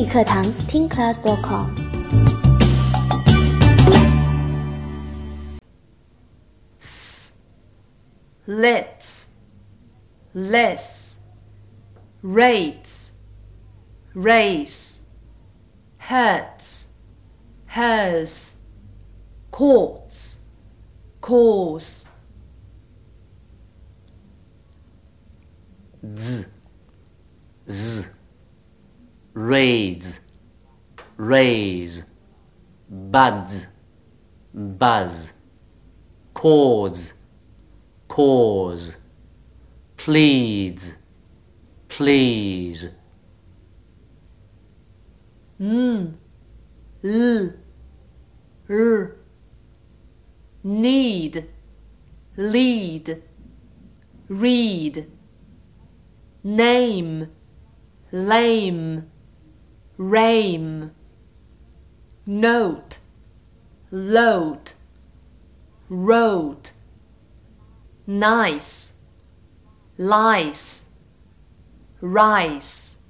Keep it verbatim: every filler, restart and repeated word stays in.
语课堂听 class dot com。 S, let's, less, rates, race, hurts, hers, courts, cause. Z, z, raids, raise, buds, buzz, cause, cause, pleads, please. N, l, r, need, lead, read, name, lame, rame, note, load, wrote, nice, lice, rice.